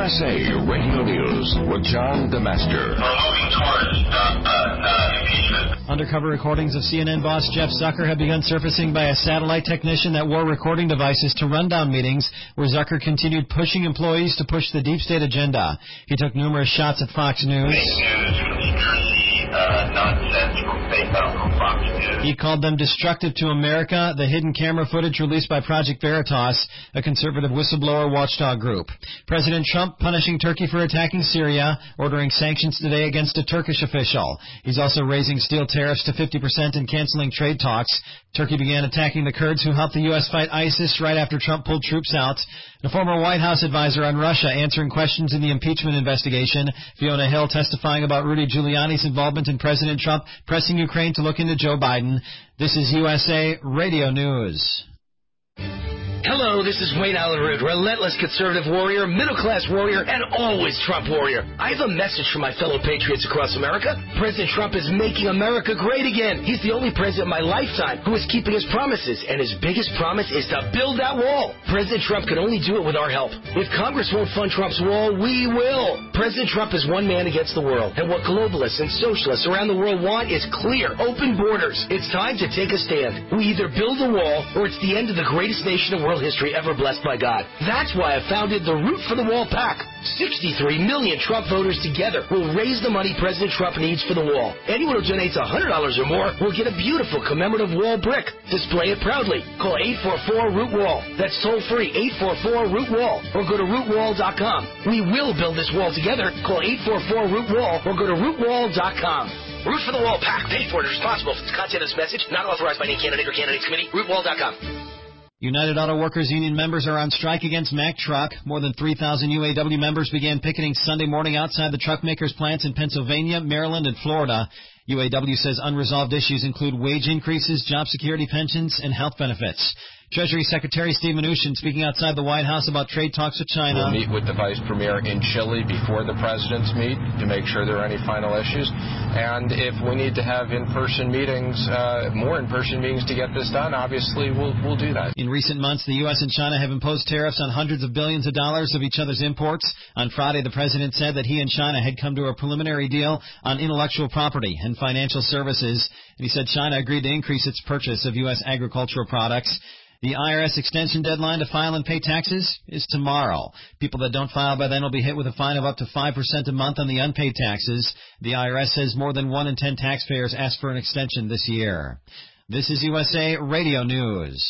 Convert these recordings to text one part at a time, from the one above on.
USA Radio News with John DeMaster. Undercover recordings of CNN boss Jeff Zucker have begun surfacing by a satellite technician that wore recording devices to rundown meetings where Zucker continued pushing employees to push the deep state agenda. He took numerous shots at Fox News. Nonsense from Fox News. He called them destructive to America, the hidden camera footage released by Project Veritas, a conservative whistleblower watchdog group. President Trump punishing Turkey for attacking Syria, ordering sanctions today against a Turkish official. He's also raising steel tariffs to 50% and canceling trade talks. Turkey began attacking the Kurds who helped the U.S. fight ISIS right after Trump pulled troops out. The former White House advisor on Russia answering questions in the impeachment investigation. Fiona Hill testifying about Rudy Giuliani's involvement in President Trump pressing Ukraine to look into Joe Biden. This is USA Radio News. Hello, this is Wayne Allen Root, relentless conservative warrior, middle-class warrior, and always Trump warrior. I have a message for my fellow patriots across America. President Trump is making America great again. He's the only president in my lifetime who is keeping his promises, and his biggest promise is to build that wall. President Trump can only do it with our help. If Congress won't fund Trump's wall, we will. President Trump is one man against the world, and what globalists and socialists around the world want is clear, open borders. It's time to take a stand. We either build a wall, or it's the end of the greatest nation in world history ever blessed by God. That's why I founded the Root for the Wall PAC. 63 million Trump voters together will raise the money President Trump needs for the wall. Anyone who donates $100 or more will get a beautiful commemorative wall brick. Display it proudly. Call 844-ROOT-WALL. That's toll-free, 844-ROOT-WALL. Or go to rootwall.com. We will build this wall together. Call 844-ROOT-WALL or go to rootwall.com. Root for the Wall PAC. Paid for and responsible for the content of this message. Not authorized by any candidate or candidates committee. Rootwall.com. United Auto Workers Union members are on strike against Mack Truck. More than 3,000 UAW members began picketing Sunday morning outside the truck makers' plants in Pennsylvania, Maryland, and Florida. UAW says unresolved issues include wage increases, job security pensions, and health benefits. Treasury Secretary Steve Mnuchin speaking outside the White House about trade talks with China. We'll meet with the Vice Premier in Chile before the presidents meet to make sure there are any final issues. And if we need to have in-person meetings, more in-person meetings to get this done, obviously we'll do that. In recent months, the U.S. and China have imposed tariffs on hundreds of billions of dollars of each other's imports. On Friday, the president said that he and China had come to a preliminary deal on intellectual property and financial services. And he said China agreed to increase its purchase of U.S. agricultural products. The IRS extension deadline to file and pay taxes is tomorrow. People that don't file by then will be hit with a fine of up to 5% a month on the unpaid taxes. The IRS says more than 1 in 10 taxpayers asked for an extension this year. This is USA Radio News.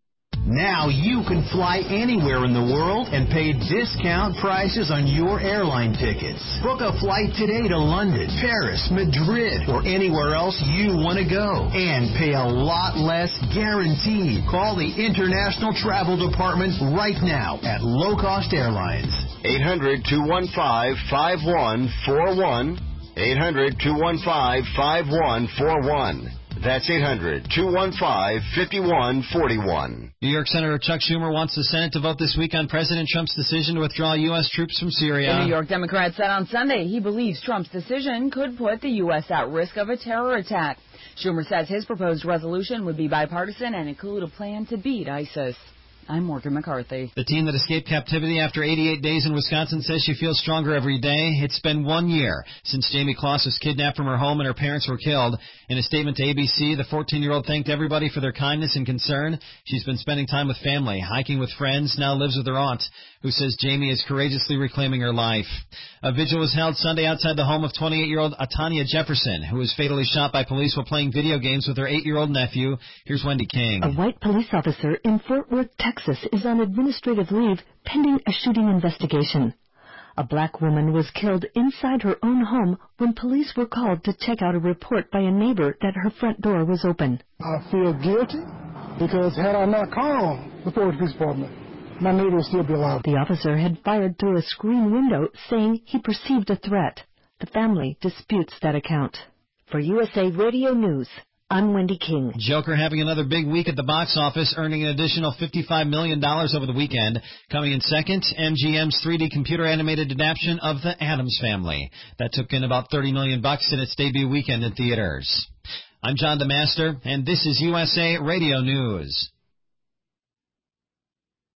Now you can fly anywhere in the world and pay discount prices on your airline tickets. Book a flight today to London, Paris, Madrid, or anywhere else you want to go. And pay a lot less guaranteed. Call the International Travel Department right now at Low Cost Airlines. 800-215-5141. 800-215-5141. That's 800-215-5141. New York Senator Chuck Schumer wants the Senate to vote this week on President Trump's decision to withdraw U.S. troops from Syria. The New York Democrat said on Sunday he believes Trump's decision could put the U.S. at risk of a terror attack. Schumer says his proposed resolution would be bipartisan and include a plan to beat ISIS. I'm Morgan McCarthy. The teen that escaped captivity after 88 days in Wisconsin says she feels stronger every day. It's been 1 year since Jamie Kloss was kidnapped from her home and her parents were killed. In a statement to ABC, the 14-year-old thanked everybody for their kindness and concern. She's been spending time with family, hiking with friends, now lives with her aunt, who says Jamie is courageously reclaiming her life. A vigil was held Sunday outside the home of 28-year-old Atanya Jefferson, who was fatally shot by police while playing video games with her 8-year-old nephew. Here's Wendy King. A white police officer in Fort Worth, Texas, is on administrative leave pending a shooting investigation. A black woman was killed inside her own home when police were called to check out a report by a neighbor that her front door was open. I feel guilty because had I not called the police department, my neighbor would still be alive. The officer had fired through a screen window saying he perceived a threat. The family disputes that account. For USA Radio News, I'm Wendy King. Joker having another big week at the box office, earning an additional $55 million over the weekend. Coming in second, MGM's 3D computer-animated adaptation of The Addams Family. That took in about $30 million in its debut weekend in theaters. I'm John DeMaster, and this is USA Radio News.